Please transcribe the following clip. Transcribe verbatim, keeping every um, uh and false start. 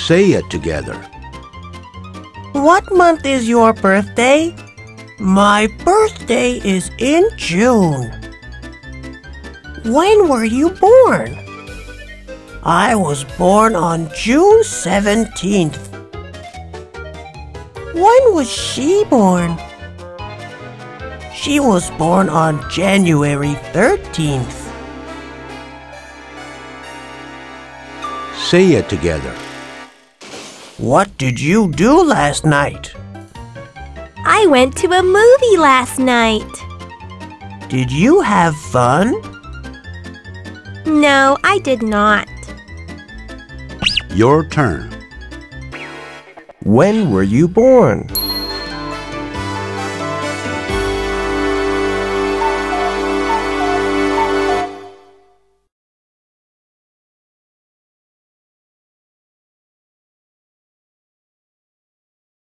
Say it together. What month is your birthday? My birthday is in June. When were you born? I was born on June seventeenth. When was she born? She was born on January thirteenth. Say it together. What did you do last night? I went to a movie last night. Did you have fun? No, I did not. Your turn. When were you born?